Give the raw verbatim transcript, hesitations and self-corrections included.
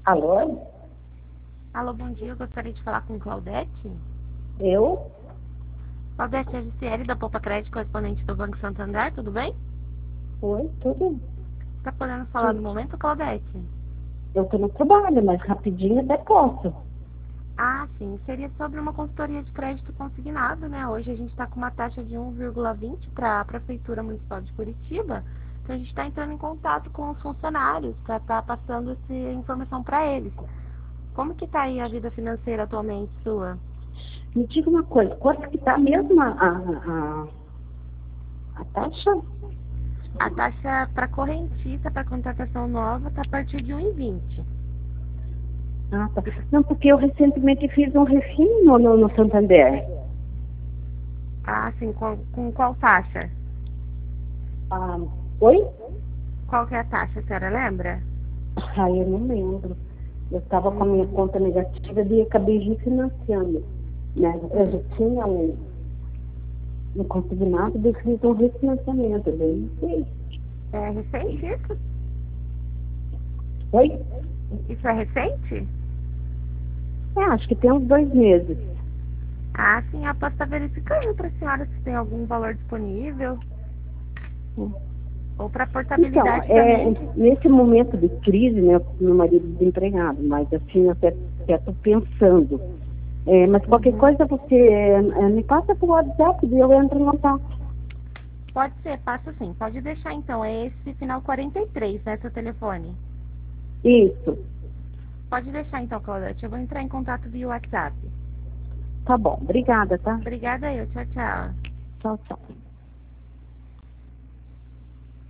Alô? Alô, bom dia. Eu gostaria de falar com Claudete. Eu? Claudete, é a Gisele da Poupa Crédito, correspondente do Banco Santander, tudo bem? Oi, tudo? Tá podendo falar no Sim. momento, Claudete? Eu tô no trabalho, mas rapidinho até posso. Ah, sim. Seria sobre uma consultoria de crédito consignado, né? Hoje a gente está com uma taxa de um vírgula vinte para a Prefeitura Municipal de Curitiba. Então a gente está entrando em contato com os funcionários para estar passando essa informação para eles. Como que tá aí a vida financeira atualmente sua? Me diga uma coisa, quanto que tá mesmo a, a, a, a taxa? A taxa para correntista, para contratação nova, está a partir de um vírgula vinte. Ah, tá. Não, porque eu recentemente fiz um refim no, no, no Santander. Ah, sim. Com, com qual taxa? Ah, oi? Qual que é a taxa, a senhora lembra? Ah, eu não lembro. Eu estava com a minha Hum, conta negativa e acabei refinanciando. Né? Eu já tinha um, um consignado e fiz um refinanciamento. Daí, não sei. é recente isso? Oi? Isso é recente? É, acho que tem uns dois meses. Ah, sim. Eu posso estar verificando para a senhora se tem algum valor disponível. Ou para Então, portabilidade é, também. Que... nesse momento de crise, né, meu marido é desempregado, mas assim, eu até estou pensando. É, mas qualquer Uhum. coisa você é, me passa por WhatsApp e eu entro em contato. Pode ser, passa sim. Pode deixar então. É esse final quarenta e três, né, seu telefone? Isso, Pode deixar então, Claudete. Eu vou entrar em contato via WhatsApp. tá bom. Obrigada, tá? Obrigada eu. Tchau, tchau. Tchau, tchau.